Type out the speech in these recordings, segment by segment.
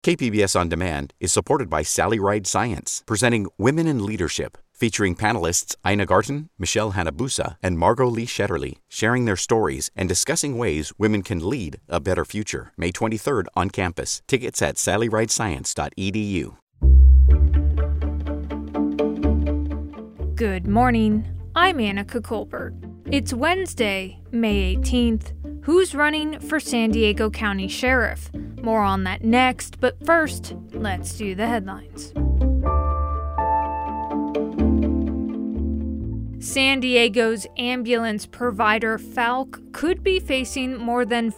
KPBS On Demand is supported by Sally Ride Science, presenting Women in Leadership, featuring panelists Ina Garten, Michelle Hanabusa, and Margot Lee Shetterly, sharing their stories and discussing ways women can lead a better future. May 23rd on campus. Tickets at sallyridescience.edu. Good morning. I'm Annika Colbert. It's Wednesday, May 18th. Who's running for San Diego County Sheriff? More on that next, but first, let's do the headlines. San Diego's ambulance provider Falck could be facing more than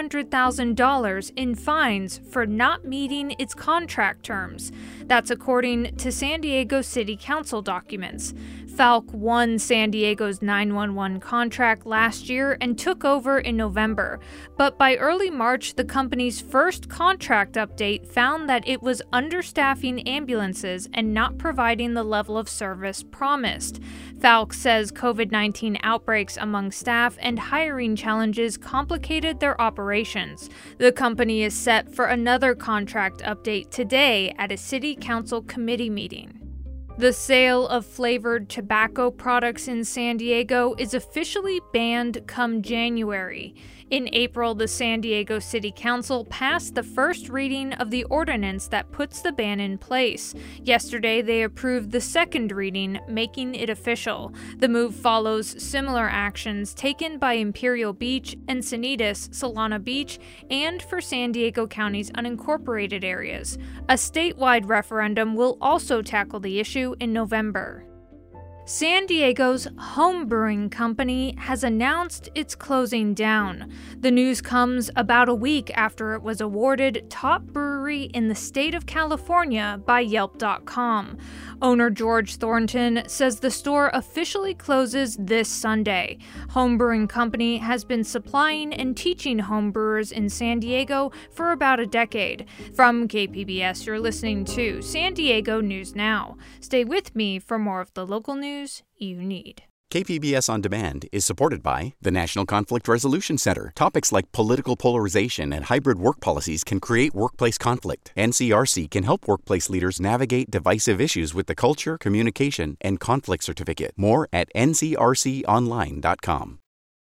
$400,000 in fines for not meeting its contract terms. That's according to San Diego City Council documents. Falck won San Diego's 911 contract last year and took over in November. But by early March, the company's first contract update found that it was understaffing ambulances and not providing the level of service promised. Falck says COVID-19 outbreaks among staff and hiring challenges complicated their operations. The company is set for another contract update today at a city council committee meeting. The sale of flavored tobacco products in San Diego is officially banned come January. In April, the San Diego City Council passed the first reading of the ordinance that puts the ban in place. Yesterday, they approved the second reading, making it official. The move follows similar actions taken by Imperial Beach, Encinitas, Solana Beach, and for San Diego County's unincorporated areas. A statewide referendum will also tackle the issue in November. San Diego's home brewing company has announced it's closing down. The news comes about a week after it was awarded top brewery in the state of California by Yelp.com. Owner George Thornton says the store officially closes this Sunday. Home brewing company has been supplying and teaching home brewers in San Diego for about a decade. From KPBS, you're listening to San Diego News Now. Stay with me for more of the local news you need. KPBS On Demand is supported by the National Conflict Resolution Center. Topics like political polarization and hybrid work policies can create workplace conflict. NCRC can help workplace leaders navigate divisive issues with the Culture, Communication, and Conflict Certificate. More at ncrconline.com.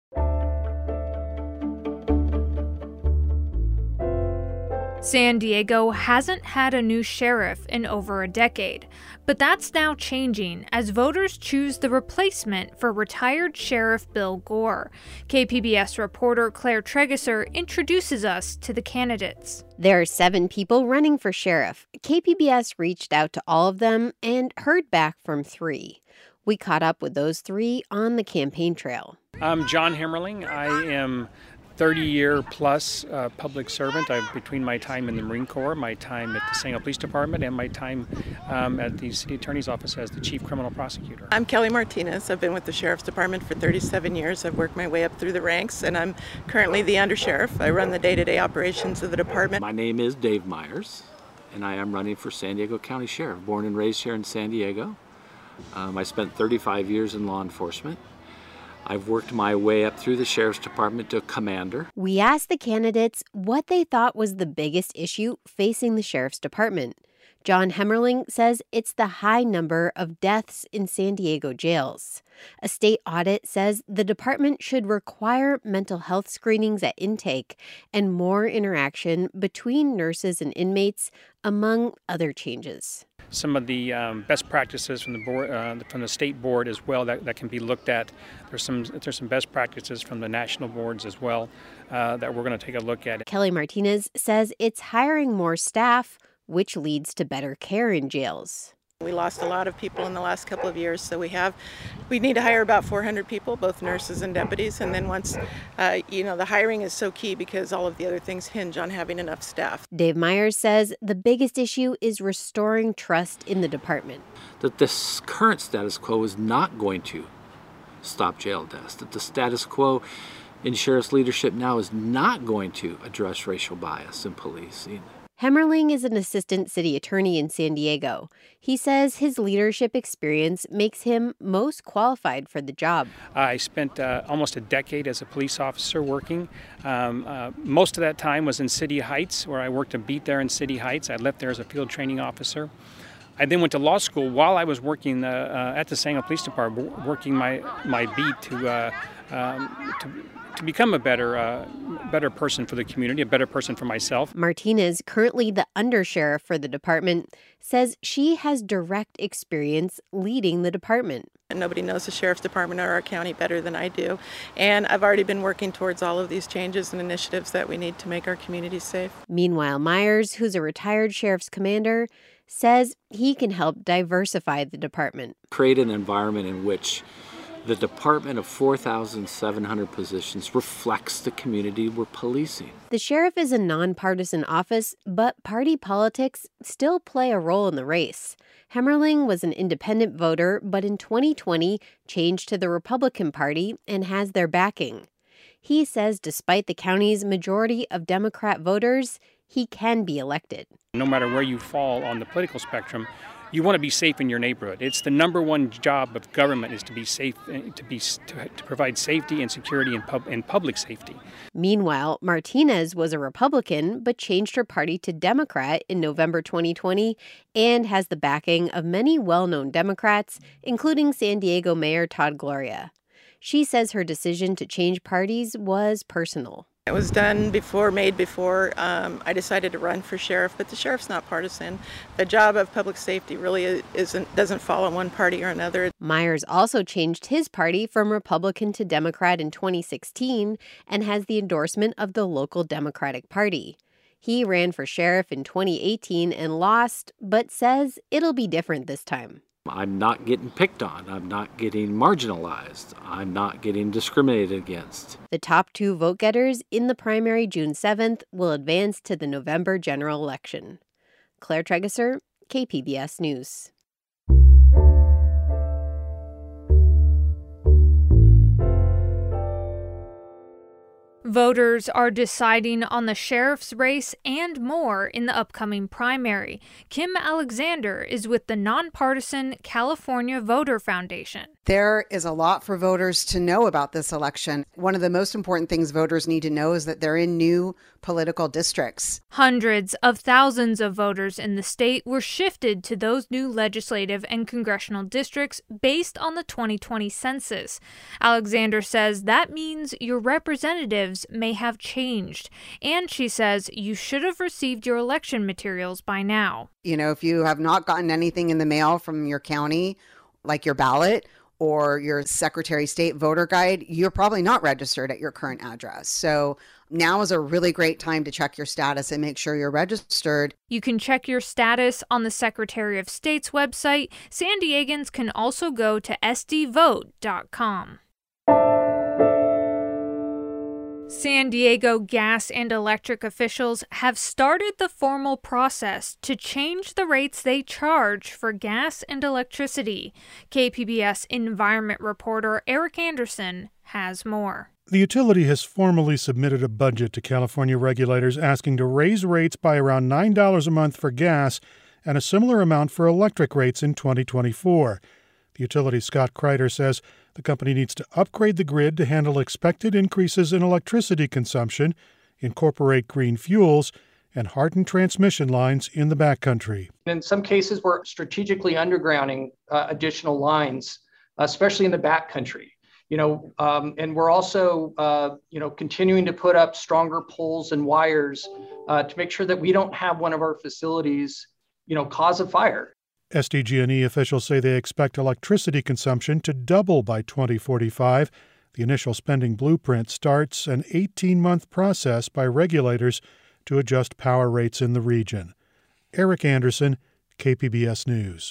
San Diego hasn't had a new sheriff in over a decade, but that's now changing as voters choose the replacement for retired Sheriff Bill Gore. KPBS reporter Claire Tregesser introduces us to the candidates. There are 7 people running for sheriff. KPBS reached out to all of them and heard back from 3. We caught up with those 3 on the campaign trail. I'm John Hemmerling. I am 30-year plus public servant. Between my time in the Marine Corps, my time at the San Diego Police Department, and my time at the City Attorney's Office as the Chief Criminal Prosecutor. I'm Kelly Martinez. I've been with the Sheriff's Department for 37 years. I've worked my way up through the ranks, and I'm currently the Undersheriff. I run the day-to-day operations of the department. My name is Dave Myers, and I am running for San Diego County Sheriff. Born and raised here in San Diego. I spent 35 years in law enforcement. I've worked my way up through the Sheriff's Department to commander. We asked the candidates what they thought was the biggest issue facing the Sheriff's Department. John Hemmerling says it's the high number of deaths in San Diego jails. A state audit says the department should require mental health screenings at intake and more interaction between nurses and inmates, among other changes. Some of the best practices from the board, from the state board as well, that can be looked at. There's some best practices from the national boards as well that we're going to take a look at. Kelly Martinez says it's hiring more staff, which leads to better care in jails. We lost a lot of people in the last couple of years, so we need to hire about 400 people, both nurses and deputies. And then once, the hiring is so key because all of the other things hinge on having enough staff. Dave Myers says the biggest issue is restoring trust in the department. That this current status quo is not going to stop jail deaths. That the status quo in sheriff's leadership now is not going to address racial bias in policing. Hemmerling is an assistant city attorney in San Diego. He says his leadership experience makes him most qualified for the job. I spent almost a decade as a police officer working. Most of that time was in City Heights, where I worked a beat there in City Heights. I left there as a field training officer. I then went to law school while I was working at the San Diego Police Department, working my beat to become a better person for the community, a better person for myself. Martinez, currently the undersheriff for the department, says she has direct experience leading the department. And nobody knows the sheriff's department or our county better than I do. And I've already been working towards all of these changes and initiatives that we need to make our communities safe. Meanwhile, Myers, who's a retired sheriff's commander, says he can help diversify the department. Create an environment in which the department of 4,700 positions reflects the community we're policing. The sheriff is a nonpartisan office, but party politics still play a role in the race. Hemmerling was an independent voter, but in 2020 changed to the Republican Party and has their backing. He says despite the county's majority of Democrat voters, he can be elected. No matter where you fall on the political spectrum, you want to be safe in your neighborhood. It's the number one job of government is to be safe, to provide safety and security and public safety. Meanwhile, Martinez was a Republican but changed her party to Democrat in November 2020 and has the backing of many well-known Democrats, including San Diego Mayor Todd Gloria. She says her decision to change parties was personal. It was done made before I decided to run for sheriff, but the sheriff's not partisan. The job of public safety really doesn't fall on one party or another. Myers also changed his party from Republican to Democrat in 2016 and has the endorsement of the local Democratic Party. He ran for sheriff in 2018 and lost, but says it'll be different this time. I'm not getting picked on. I'm not getting marginalized. I'm not getting discriminated against. The top two vote-getters in the primary June 7th will advance to the November general election. Claire Tregesser, KPBS News. Voters are deciding on the sheriff's race and more in the upcoming primary. Kim Alexander is with the nonpartisan California Voter Foundation. There is a lot for voters to know about this election. One of the most important things voters need to know is that they're in new political districts. Hundreds of thousands of voters in the state were shifted to those new legislative and congressional districts based on the 2020 census. Alexander says that means your representatives may have changed. And she says you should have received your election materials by now. You know, if you have not gotten anything in the mail from your county, like your ballot or your Secretary of State voter guide, you're probably not registered at your current address. So now is a really great time to check your status and make sure you're registered. You can check your status on the Secretary of State's website. San Diegans can also go to sdvote.com. San Diego gas and electric officials have started the formal process to change the rates they charge for gas and electricity. KPBS environment reporter Eric Anderson has more. The utility has formally submitted a budget to California regulators asking to raise rates by around $9 a month for gas and a similar amount for electric rates in 2024. The utility's Scott Kreider says the company needs to upgrade the grid to handle expected increases in electricity consumption, incorporate green fuels, and harden transmission lines in the backcountry. In some cases, we're strategically undergrounding additional lines, especially in the backcountry. And we're also, continuing to put up stronger poles and wires to make sure that we don't have one of our facilities, cause a fire. SDG&E officials say they expect electricity consumption to double by 2045. The initial spending blueprint starts an 18-month process by regulators to adjust power rates in the region. Eric Anderson, KPBS News.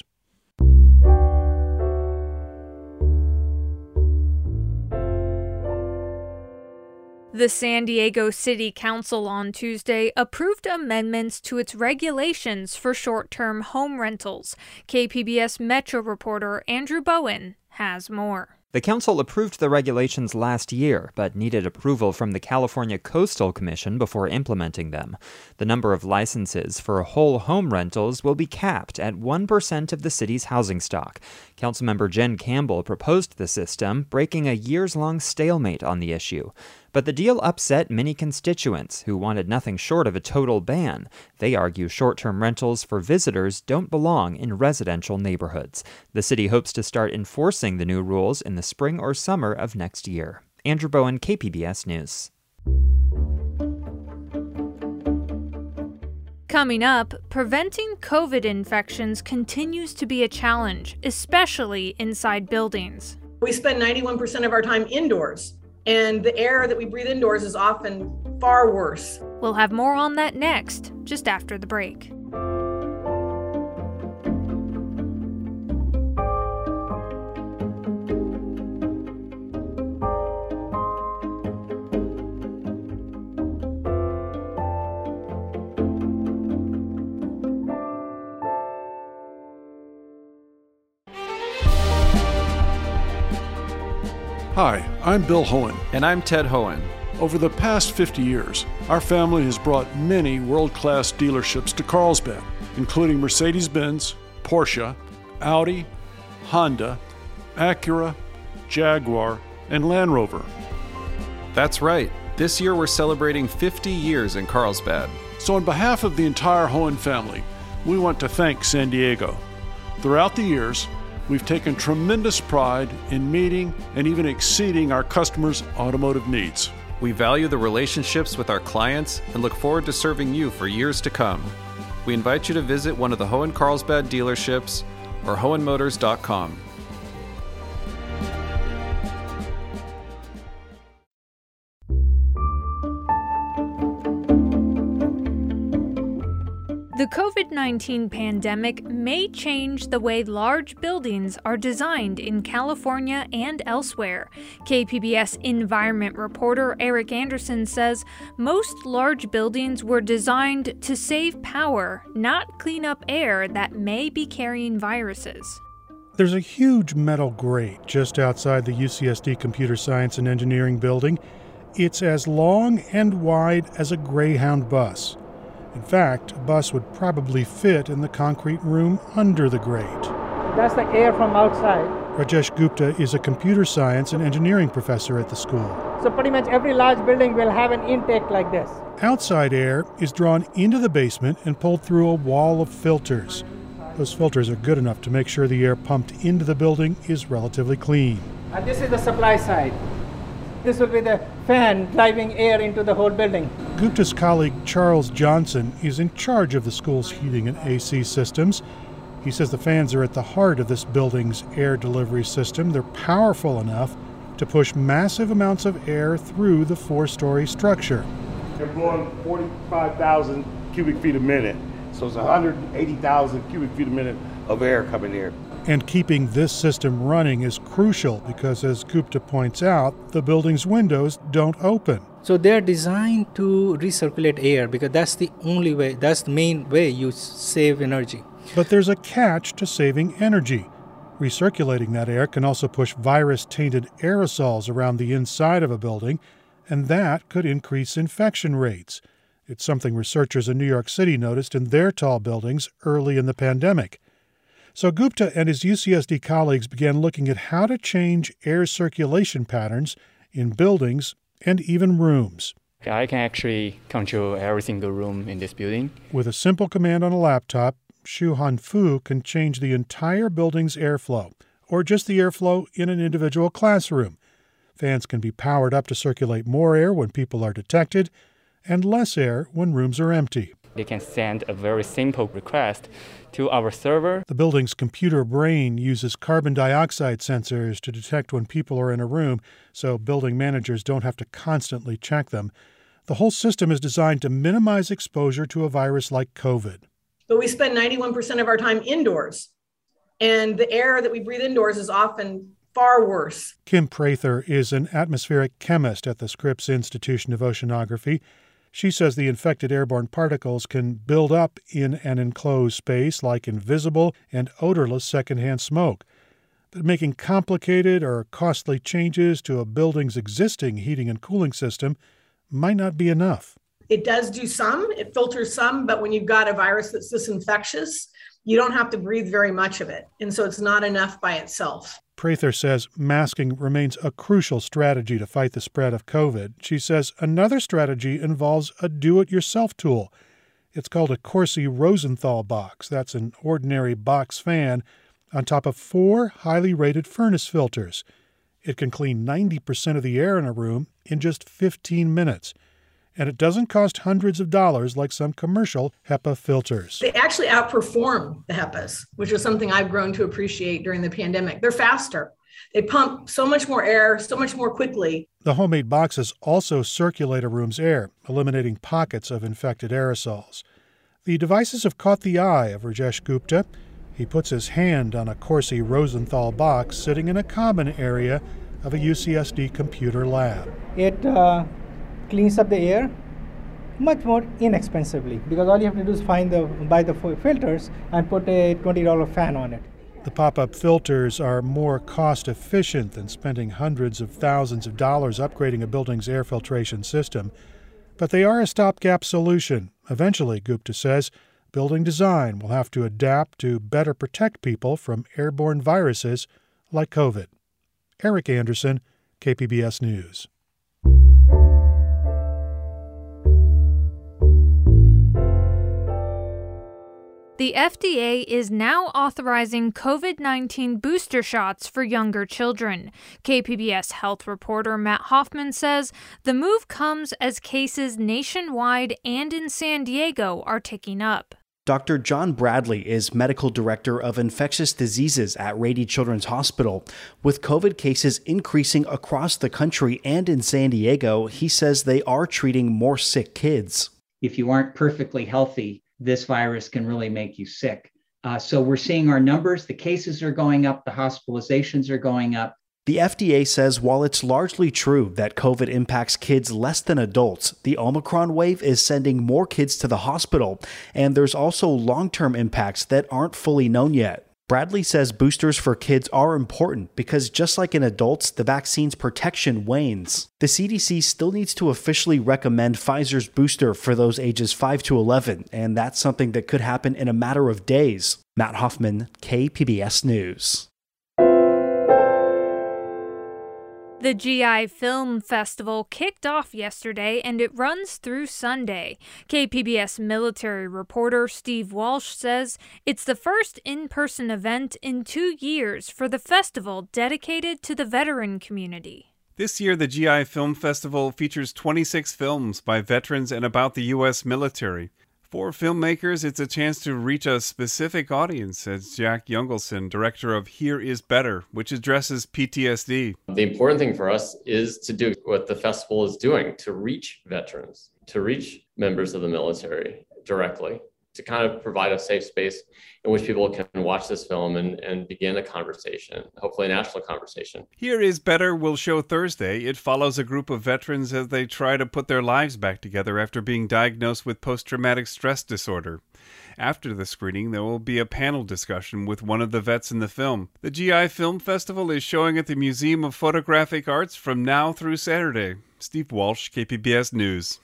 The San Diego City Council on Tuesday approved amendments to its regulations for short-term home rentals. KPBS Metro reporter Andrew Bowen has more. The council approved the regulations last year, but needed approval from the California Coastal Commission before implementing them. The number of licenses for whole home rentals will be capped at 1% of the city's housing stock. Councilmember Jen Campbell proposed the system, breaking a years-long stalemate on the issue. But the deal upset many constituents who wanted nothing short of a total ban. They argue short-term rentals for visitors don't belong in residential neighborhoods. The city hopes to start enforcing the new rules in the spring or summer of next year. Andrew Bowen, KPBS News. Coming up, preventing COVID infections continues to be a challenge, especially inside buildings. We spend 91% of our time indoors, and the air that we breathe indoors is often far worse. We'll have more on that next, just after the break. Hi, I'm Bill Hohen. And I'm Ted Hohen. Over the past 50 years, our family has brought many world-class dealerships to Carlsbad, including Mercedes-Benz, Porsche, Audi, Honda, Acura, Jaguar, and Land Rover. That's right. This year we're celebrating 50 years in Carlsbad. So on behalf of the entire Hohen family, we want to thank San Diego. Throughout the years, we've taken tremendous pride in meeting and even exceeding our customers' automotive needs. We value the relationships with our clients and look forward to serving you for years to come. We invite you to visit one of the Hohen Carlsbad dealerships or hohenmotors.com. The COVID-19 pandemic may change the way large buildings are designed in California and elsewhere. KPBS environment reporter Eric Anderson says most large buildings were designed to save power, not clean up air that may be carrying viruses. There's a huge metal grate just outside the UCSD Computer Science and Engineering building. It's as long and wide as a Greyhound bus. In fact, a bus would probably fit in the concrete room under the grate. That's the air from outside. Rajesh Gupta is a computer science and engineering professor at the school. So pretty much every large building will have an intake like this. Outside air is drawn into the basement and pulled through a wall of filters. Those filters are good enough to make sure the air pumped into the building is relatively clean. And this is the supply side. This will be the fan driving air into the whole building. Gupta's colleague Charles Johnson is in charge of the school's heating and AC systems. He says the fans are at the heart of this building's air delivery system. They're powerful enough to push massive amounts of air through the four-story structure. They're blowing 45,000 cubic feet a minute, so it's 180,000 cubic feet a minute of air coming here. And keeping this system running is crucial because, as Gupta points out, the building's windows don't open. So they're designed to recirculate air because that's the only way, that's the main way you save energy. But there's a catch to saving energy. Recirculating that air can also push virus-tainted aerosols around the inside of a building, and that could increase infection rates. It's something researchers in New York City noticed in their tall buildings early in the pandemic. So Gupta and his UCSD colleagues began looking at how to change air circulation patterns in buildings and even rooms. I can actually control every single room in this building. With a simple command on a laptop, Shu-Han Fu can change the entire building's airflow, or just the airflow in an individual classroom. Fans can be powered up to circulate more air when people are detected, and less air when rooms are empty. They can send a very simple request to our server. The building's computer brain uses carbon dioxide sensors to detect when people are in a room, so building managers don't have to constantly check them. The whole system is designed to minimize exposure to a virus like COVID. But we spend 91% of our time indoors, and the air that we breathe indoors is often far worse. Kim Prather is an atmospheric chemist at the Scripps Institution of Oceanography. She says the infected airborne particles can build up in an enclosed space like invisible and odorless secondhand smoke. But making complicated or costly changes to a building's existing heating and cooling system might not be enough. It does do some, it filters some, but when you've got a virus that's this infectious, you don't have to breathe very much of it. And so it's not enough by itself. Prather says masking remains a crucial strategy to fight the spread of COVID. She says another strategy involves a do-it-yourself tool. It's called a Corsi Rosenthal box. That's an ordinary box fan on top of 4 highly rated furnace filters. It can clean 90% of the air in a room in just 15 minutes. And it doesn't cost hundreds of dollars like some commercial HEPA filters. They actually outperform the HEPAs, which is something I've grown to appreciate during the pandemic. They're faster. They pump so much more air, so much more quickly. The homemade boxes also circulate a room's air, eliminating pockets of infected aerosols. The devices have caught the eye of Rajesh Gupta. He puts his hand on a Corsi Rosenthal box sitting in a common area of a UCSD computer lab. It cleans up the air much more inexpensively because all you have to do is buy the filters and put a $20 fan on it. The pop-up filters are more cost-efficient than spending hundreds of thousands of dollars upgrading a building's air filtration system. But they are a stopgap solution. Eventually, Gupta says, building design will have to adapt to better protect people from airborne viruses like COVID. Eric Anderson, KPBS News. The FDA is now authorizing COVID-19 booster shots for younger children. KPBS health reporter Matt Hoffman says the move comes as cases nationwide and in San Diego are ticking up. Dr. John Bradley is medical director of infectious diseases at Rady Children's Hospital. With COVID cases increasing across the country and in San Diego, he says they are treating more sick kids. If you aren't perfectly healthy, this virus can really make you sick. So we're seeing our numbers, the cases are going up, the hospitalizations are going up. The FDA says while it's largely true that COVID impacts kids less than adults, the Omicron wave is sending more kids to the hospital, and there's also long-term impacts that aren't fully known yet. Bradley says boosters for kids are important because just like in adults, the vaccine's protection wanes. The CDC still needs to officially recommend Pfizer's booster for those ages 5 to 11, and that's something that could happen in a matter of days. Matt Hoffman, KPBS News. The GI Film Festival kicked off yesterday and it runs through Sunday. KPBS military reporter Steve Walsh says it's the first in-person event in 2 years for the festival dedicated to the veteran community. This year, the GI Film Festival features 26 films by veterans and about the U.S. military. For filmmakers, it's a chance to reach a specific audience, says Jack Jungelson, director of Here Is Better, which addresses PTSD. The important thing for us is to do what the festival is doing, to reach veterans, to reach members of the military directly, to kind of provide a safe space in which people can watch this film and begin a conversation, hopefully a national conversation. Here Is Better will show Thursday. It follows a group of veterans as they try to put their lives back together after being diagnosed with post-traumatic stress disorder. After the screening, there will be a panel discussion with one of the vets in the film. The GI Film Festival is showing at the Museum of Photographic Arts from now through Saturday. Steve Walsh, KPBS News.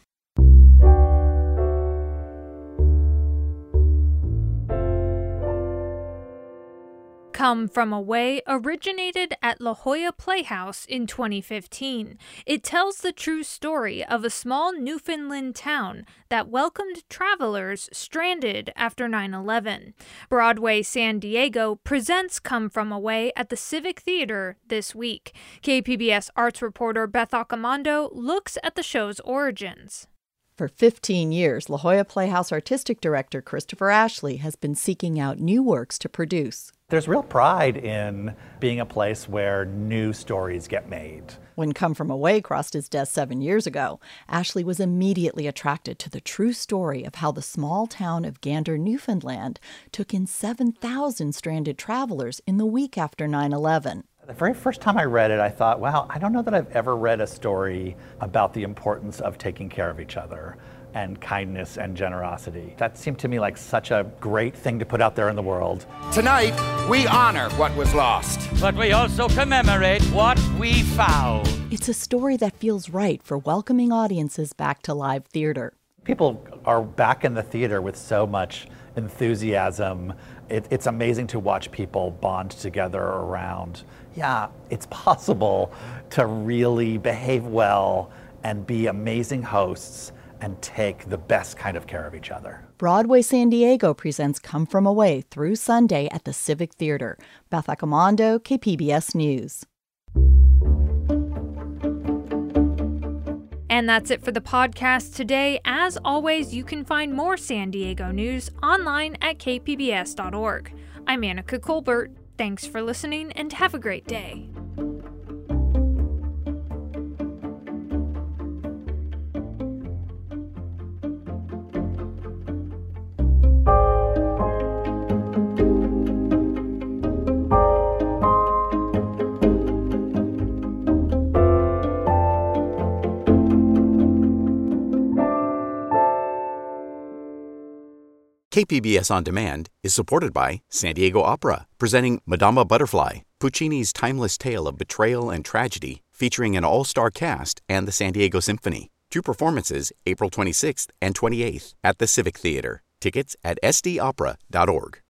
Come From Away originated at La Jolla Playhouse in 2015. It tells the true story of a small Newfoundland town that welcomed travelers stranded after 9/11. Broadway San Diego presents Come From Away at the Civic Theater this week. KPBS arts reporter Beth Accomando looks at the show's origins. For 15 years, La Jolla Playhouse artistic director Christopher Ashley has been seeking out new works to produce. There's real pride in being a place where new stories get made. When Come From Away crossed his desk 7 years ago, Ashley was immediately attracted to the true story of how the small town of Gander, Newfoundland, took in 7,000 stranded travelers in the week after 9/11. The very first time I read it, I thought, wow, I don't know that I've ever read a story about the importance of taking care of each other, and kindness and generosity. That seemed to me like such a great thing to put out there in the world. Tonight, we honor what was lost, but we also commemorate what we found. It's a story that feels right for welcoming audiences back to live theater. People are back in the theater with so much enthusiasm. It's amazing to watch people bond together around, yeah, it's possible to really behave well and be amazing hosts and take the best kind of care of each other. Broadway San Diego presents Come From Away through Sunday at the Civic Theater. Beth Accomando, KPBS News. And that's it for the podcast today. As always, you can find more San Diego news online at kpbs.org. I'm Annika Colbert. Thanks for listening and have a great day. KPBS On Demand is supported by San Diego Opera, presenting Madama Butterfly, Puccini's timeless tale of betrayal and tragedy, featuring an all-star cast and the San Diego Symphony. 2 performances, April 26th and 28th at the Civic Theater. Tickets at sdopera.org.